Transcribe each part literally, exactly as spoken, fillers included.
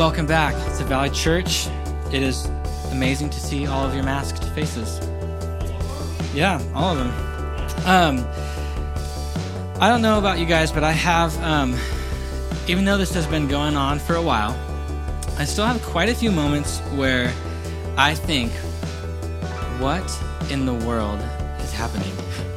welcome back to Valley Church. It is amazing to see all of your masked faces. Yeah, all of them. Um, I don't know about you guys, but I have, um, even though this has been going on for a while, I still have quite a few moments where I think, what in the world is happening?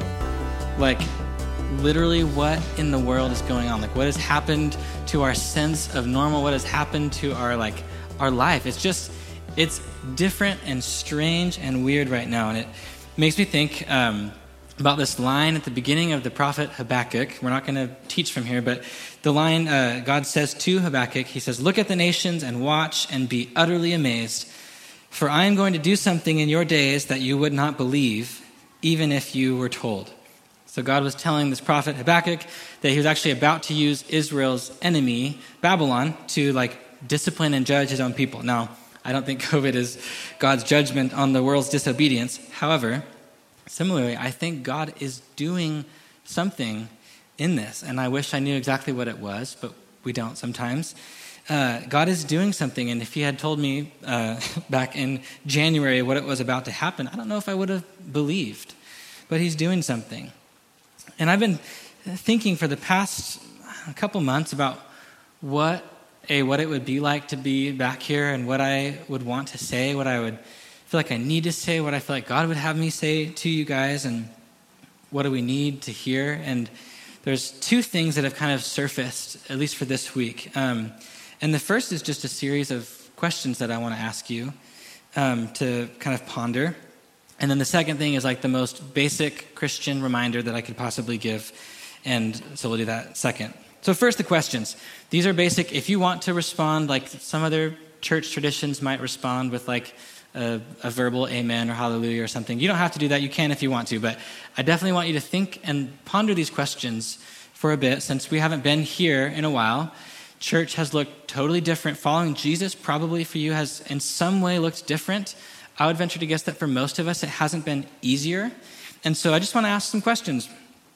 Like, literally, what in the world is going on? Like, what has happened to our sense of normal? What has happened to our, like, our life? It's just, it's different and strange and weird right now. And it makes me think um, about this line at the beginning of the prophet Habakkuk. We're not going to teach from here, but the line uh, God says to Habakkuk, he says, "Look at the nations and watch and be utterly amazed, for I am going to do something in your days that you would not believe, even if you were told." So God was telling this prophet Habakkuk that he was actually about to use Israel's enemy, Babylon, to like discipline and judge his own people. Now, I don't think COVID is God's judgment on the world's disobedience. However, similarly, I think God is doing something in this. And I wish I knew exactly what it was, but we don't sometimes. Uh, God is doing something. And if he had told me uh, back in January what it was about to happen, I don't know if I would have believed. But he's doing something. And I've been thinking for the past couple months about what a what it would be like to be back here and what I would want to say, what I would feel like I need to say, what I feel like God would have me say to you guys, and what do we need to hear. And there's two things that have kind of surfaced, at least for this week. Um, and the first is just a series of questions that I want to ask you um, to kind of ponder. And then the second thing is like the most basic Christian reminder that I could possibly give. And so we'll do that second. So first, the questions. These are basic. If you want to respond like some other church traditions might respond with like a, a verbal amen or hallelujah or something, you don't have to do that. You can if you want to. But I definitely want you to think and ponder these questions for a bit. Since we haven't been here in a while, church has looked totally different. Following Jesus probably for you has in some way looked different. I would venture to guess that for most of us, it hasn't been easier. And so I just want to ask some questions.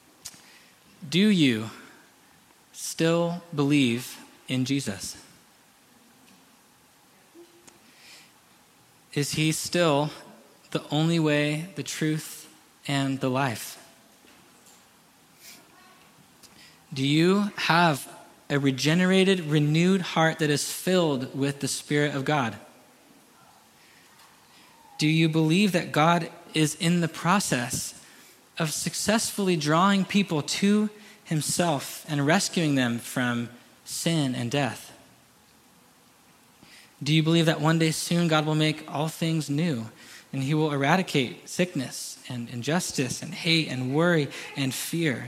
Do you still believe in Jesus? Is he still the only way, the truth, and the life? Do you have a regenerated, renewed heart that is filled with the Spirit of God? Do you believe that God is in the process of successfully drawing people to himself and rescuing them from sin and death? Do you believe that one day soon God will make all things new and he will eradicate sickness and injustice and hate and worry and fear?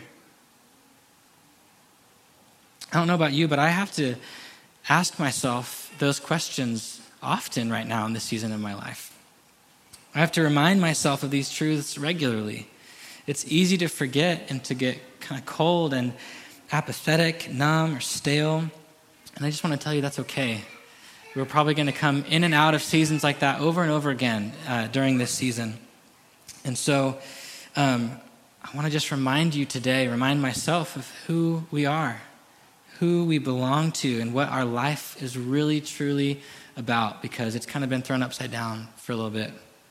I don't know about you, but I have to ask myself those questions often right now in this season of my life. I have to remind myself of these truths regularly. It's easy to forget and to get kind of cold and apathetic, numb, or stale. And I just want to tell you that's okay. We're probably going to come in and out of seasons like that over and over again uh, during this season. And so um, I want to just remind you today, remind myself of who we are, who we belong to, and what our life is really, truly about, because it's kind of been thrown upside down for a little bit.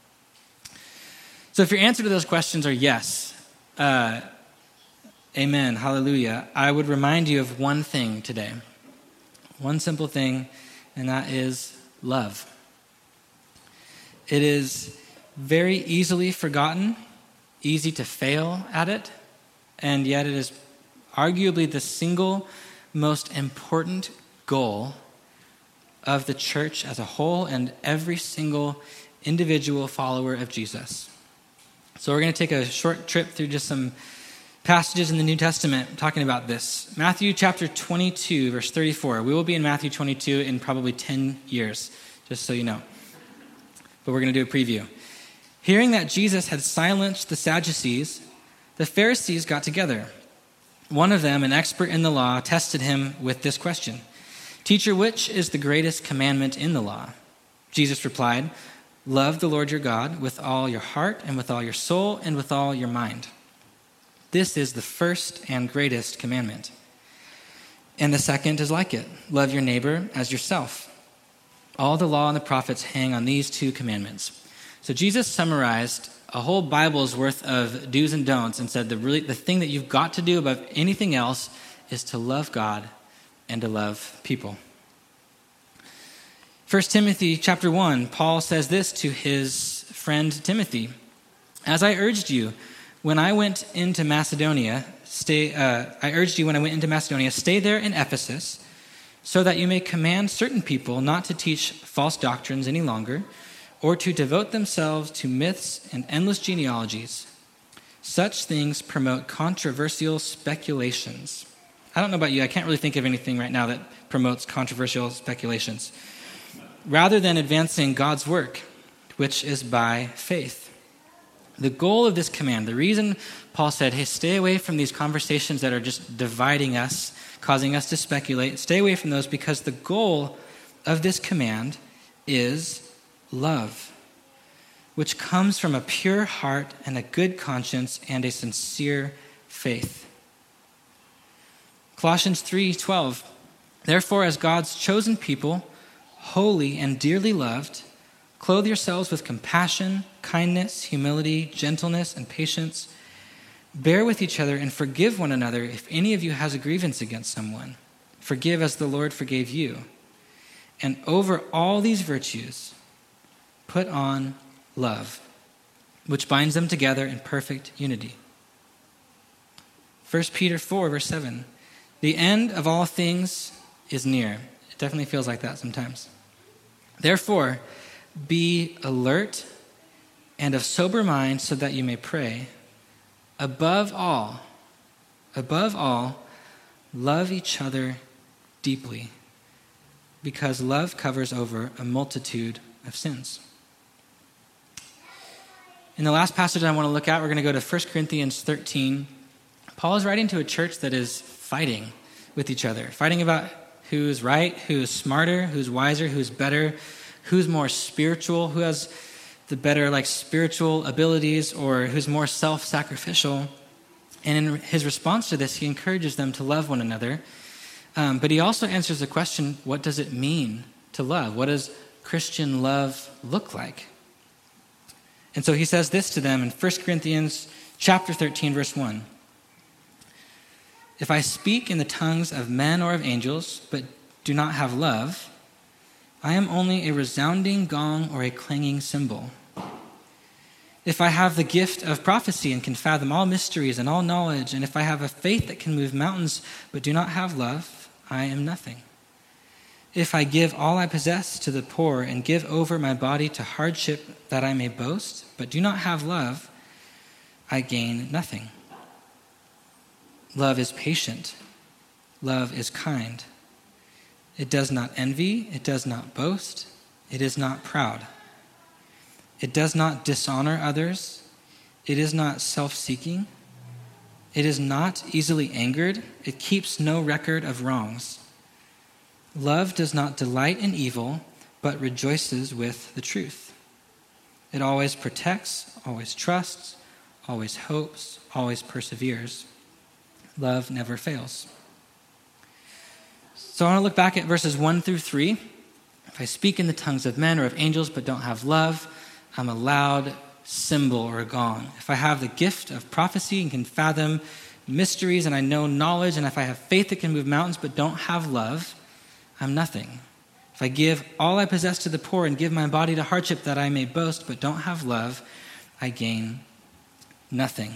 So if your answer to those questions are yes, uh, amen, hallelujah, I would remind you of one thing today. One simple thing, and that is love. It is very easily forgotten, easy to fail at it, and yet it is arguably the single most important goal of the church as a whole and every single individual follower of Jesus. So we're going to take a short trip through just some passages in the New Testament talking about this. Matthew chapter twenty-two, verse thirty-four. We will be in Matthew twenty-two in probably ten years, just so you know. But we're going to do a preview. Hearing that Jesus had silenced the Sadducees, the Pharisees got together. One of them, an expert in the law, tested him with this question. "Teacher, which is the greatest commandment in the law?" Jesus replied, "Love the Lord your God with all your heart and with all your soul and with all your mind. This is the first and greatest commandment. And the second is like it. Love your neighbor as yourself. All the law and the prophets hang on these two commandments. So Jesus summarized a whole Bible's worth of do's and don'ts and said the really the thing that you've got to do above anything else is to love God and to love people. First Timothy chapter one, Paul says this to his friend Timothy. As I urged you when I went into Macedonia, stay. Uh, I urged you when I went into Macedonia, stay there in Ephesus, so that you may command certain people not to teach false doctrines any longer, or to devote themselves to myths and endless genealogies. Such things promote controversial speculations. I don't know about you, I can't really think of anything right now that promotes controversial speculations. Rather than advancing God's work, which is by faith. The goal of this command, the reason Paul said, hey, stay away from these conversations that are just dividing us, causing us to speculate, stay away from those, because the goal of this command is love, which comes from a pure heart and a good conscience and a sincere faith. Colossians three twelve, therefore as God's chosen people, holy and dearly loved, clothe yourselves with compassion, kindness, humility, gentleness, and patience. Bear with each other and forgive one another if any of you has a grievance against someone. Forgive as the Lord forgave you. And over all these virtues, put on love, which binds them together in perfect unity. First Peter four, verse seven, the end of all things is near. It definitely feels like that sometimes. Therefore, be alert and of sober mind so that you may pray. Above all, above all, love each other deeply, because love covers over a multitude of sins. In the last passage I want to look at, we're going to go to First Corinthians thirteen. Paul is writing to a church that is fighting with each other, fighting about who's right, who's smarter, who's wiser, who's better, who's more spiritual, who has the better like spiritual abilities, or who's more self-sacrificial. And in his response to this, he encourages them to love one another. Um, but he also answers the question, what does it mean to love? What does Christian love look like? And so he says this to them in First Corinthians chapter thirteen, verse one. If I speak in the tongues of men or of angels, but do not have love, I am only a resounding gong or a clanging cymbal. If I have the gift of prophecy and can fathom all mysteries and all knowledge, and if I have a faith that can move mountains but do not have love, I am nothing. If I give all I possess to the poor and give over my body to hardship that I may boast, but do not have love, I gain nothing. Love is patient. Love is kind. It does not envy. It does not boast. It is not proud. It does not dishonor others. It is not self-seeking. It is not easily angered. It keeps no record of wrongs. Love does not delight in evil, but rejoices with the truth. It always protects, always trusts, always hopes, always perseveres. Love never fails. So I want to look back at verses one through three. If I speak in the tongues of men or of angels but don't have love, I'm a loud cymbal or a gong. If I have the gift of prophecy and can fathom mysteries and I know knowledge, and if I have faith that can move mountains but don't have love, I'm nothing. If I give all I possess to the poor and give my body to hardship that I may boast but don't have love, I gain nothing.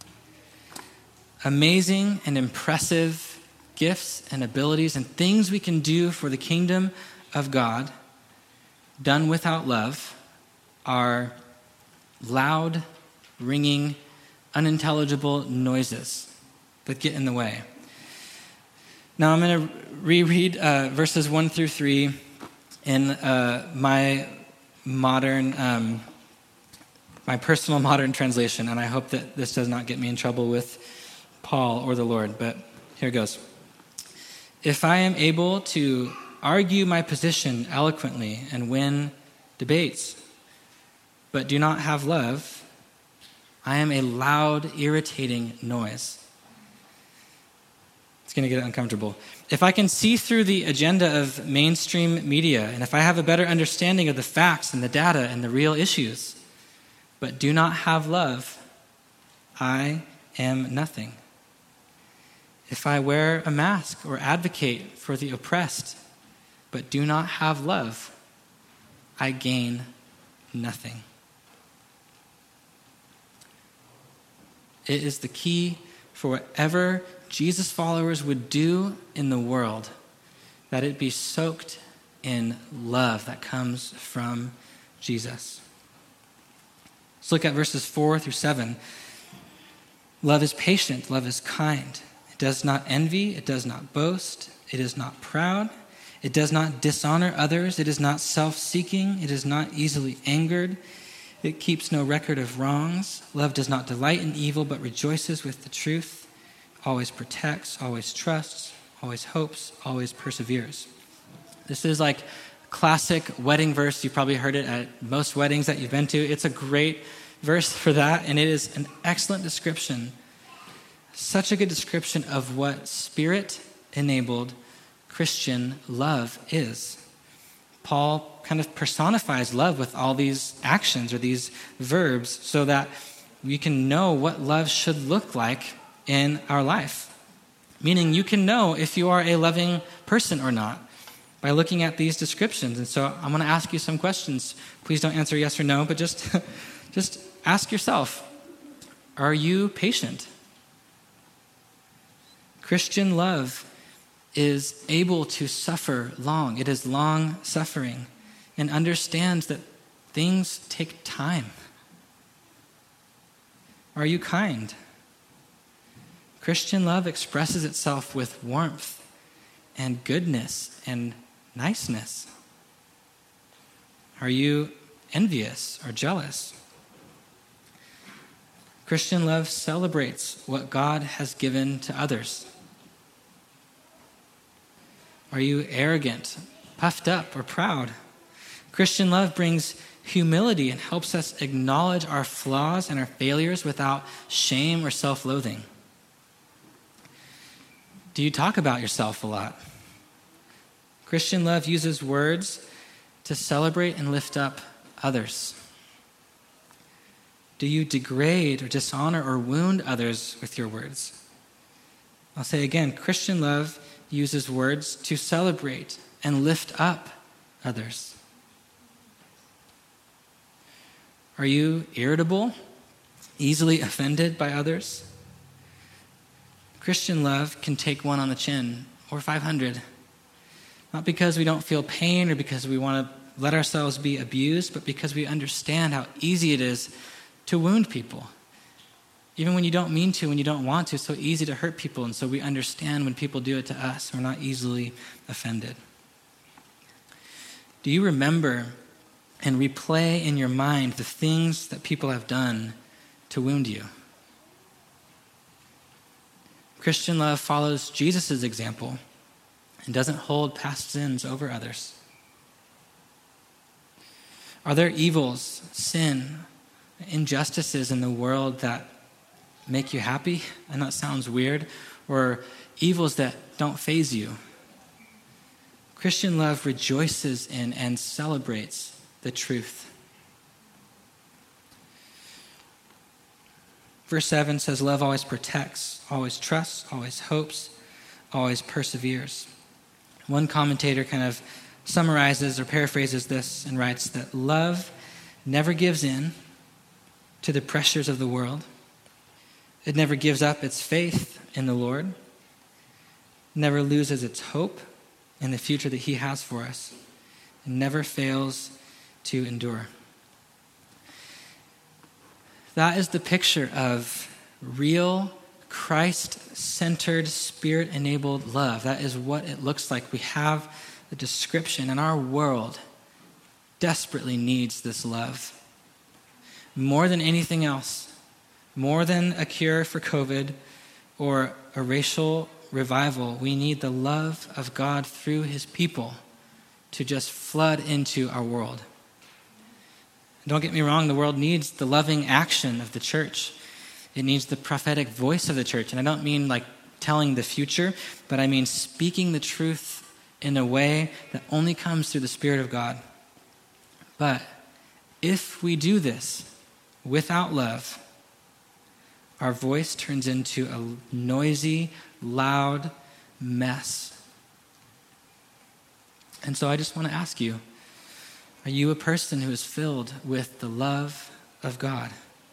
Amazing and impressive gifts and abilities and things we can do for the kingdom of God, done without love, are loud, ringing, unintelligible noises that get in the way. Now I'm going to reread uh, verses one through three in uh, my modern, um, my personal modern translation, and I hope that this does not get me in trouble with Paul or the Lord, but here it goes. If I am able to argue my position eloquently and win debates, but do not have love, I am a loud, irritating noise. It's going to get uncomfortable. If I can see through the agenda of mainstream media, and if I have a better understanding of the facts and the data and the real issues, but do not have love, I am nothing. If I wear a mask or advocate for the oppressed, but do not have love, I gain nothing. It is the key for whatever Jesus followers would do in the world, that it be soaked in love that comes from Jesus. Let's look at verses four through seven. Love is patient, love is kind. It does not envy, it does not boast, it is not proud, it does not dishonor others, it is not self-seeking, it is not easily angered, it keeps no record of wrongs. Love does not delight in evil, but rejoices with the truth, always protects, always trusts, always hopes, always perseveres. This is like classic wedding verse. You've probably heard it at most weddings that you've been to. It's a great verse for that, and it is an excellent description, such a good description of what Spirit-enabled Christian love is. Paul kind of personifies love with all these actions or these verbs so that we can know what love should look like in our life. Meaning you can know if you are a loving person or not by looking at these descriptions. And so I'm going to ask you some questions. Please don't answer yes or no, but just, just ask yourself, are you patient? Christian love is able to suffer long. It is long suffering and understands that things take time. Are you kind? Christian love expresses itself with warmth and goodness and niceness. Are you envious or jealous? Christian love celebrates what God has given to others. Are you arrogant, puffed up, or proud? Christian love brings humility and helps us acknowledge our flaws and our failures without shame or self-loathing. Do you talk about yourself a lot? Christian love uses words to celebrate and lift up others. Do you degrade or dishonor or wound others with your words? I'll say again, Christian love uses words to celebrate and lift up others. Are you irritable, easily offended by others? Christian love can take one on the chin or five hundred. Not because we don't feel pain or because we want to let ourselves be abused, but because we understand how easy it is to wound people. Even when you don't mean to, when you don't want to, it's so easy to hurt people. And so we understand when people do it to us. We're not easily offended. Do you remember and replay in your mind the things that people have done to wound you? Christian love follows Jesus' example and doesn't hold past sins over others. Are there evils, sin, injustices in the world that make you happy? And that sounds weird. Or evils that don't faze you? Christian love rejoices in and celebrates the truth. Verse seven says, love always protects, always trusts, always hopes, always perseveres. One commentator kind of summarizes or paraphrases this and writes that love never gives in to the pressures of the world. It never gives up its faith in the Lord, never loses its hope in the future that he has for us, and never fails to endure. That is the picture of real, Christ-centered, Spirit-enabled love. That is what it looks like. We have the description, and our world desperately needs this love. More than anything else, more than a cure for COVID or a racial revival, we need the love of God through his people to just flood into our world. Don't get me wrong, the world needs the loving action of the church. It needs the prophetic voice of the church. And I don't mean like telling the future, but I mean speaking the truth in a way that only comes through the Spirit of God. But if we do this without love, our voice turns into a noisy, loud mess. And so I just want to ask you, are you a person who is filled with the love of God?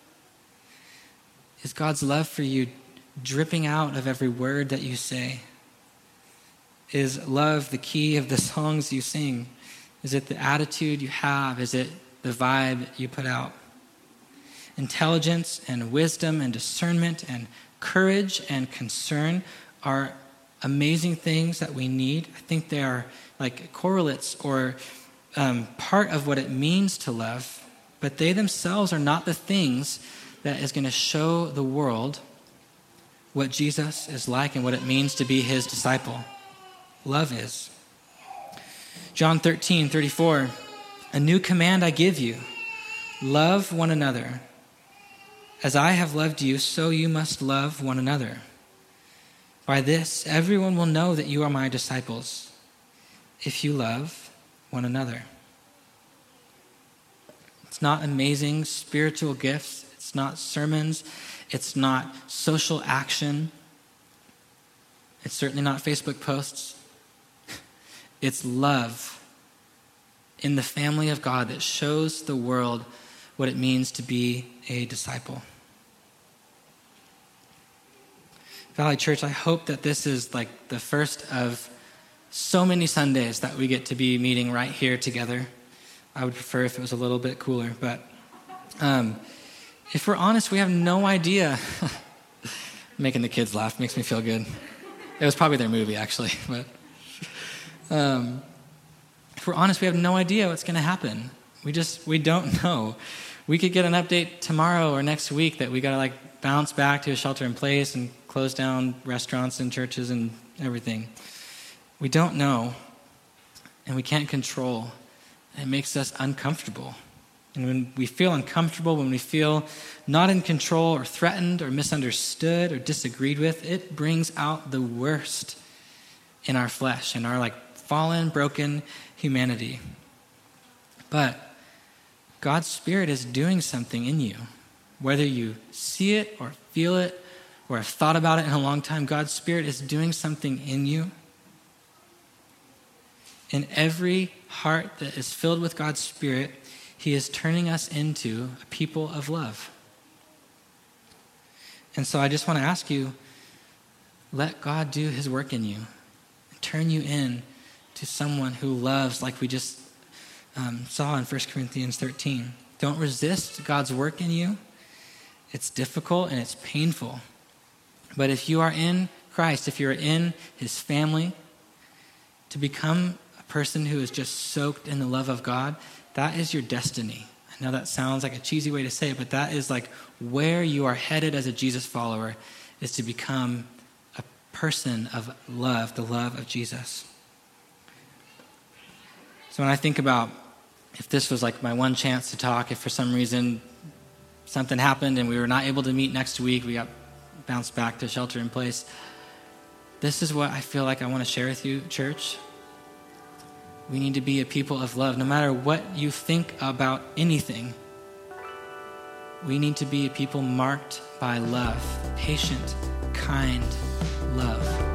Is God's love for you dripping out of every word that you say? Is love the key of the songs you sing? Is it the attitude you have? Is it the vibe you put out? Intelligence and wisdom and discernment and courage and concern are amazing things that we need. I think they are like correlates or um, part of what it means to love, but they themselves are not the things that is going to show the world what Jesus is like and what it means to be his disciple. Love is. John thirteen thirty-four, a new command I give you, love one another. As I have loved you, so you must love one another. By this, everyone will know that you are my disciples, if you love one another. It's not amazing spiritual gifts. It's not sermons. It's not social action. It's certainly not Facebook posts. It's love in the family of God that shows the world what it means to be a disciple. Valley Church, I hope that this is like the first of so many Sundays that we get to be meeting right here together. I would prefer if it was a little bit cooler, but um, if we're honest, we have no idea. Making the kids laugh makes me feel good. It was probably their movie, actually, but um, if we're honest, we have no idea what's going to happen. We just, we don't know. We could get an update tomorrow or next week that we got to like bounce back to a shelter in place and close down restaurants and churches and everything. We don't know, and we can't control. It makes us uncomfortable. And when we feel uncomfortable, when we feel not in control or threatened or misunderstood or disagreed with, it brings out the worst in our flesh, in our like fallen, broken humanity. But God's Spirit is doing something in you. Whether you see it or feel it or have thought about it in a long time, God's Spirit is doing something in you. In every heart that is filled with God's Spirit, he is turning us into a people of love. And so I just want to ask you, let God do his work in you. And turn you in to someone who loves, like we just um, saw in First Corinthians thirteen. Don't resist God's work in you. It's difficult and it's painful. But if you are in Christ, if you're in his family, to become a person who is just soaked in the love of God, that is your destiny. I know that sounds like a cheesy way to say it, but that is like where you are headed as a Jesus follower, is to become a person of love, the love of Jesus. So when I think about if this was like my one chance to talk, if for some reason something happened and we were not able to meet next week, we got bounced back to shelter in place, this is what I feel like I want to share with you, church. We need to be a people of love. No matter what you think about anything, we need to be a people marked by love, patient, kind love.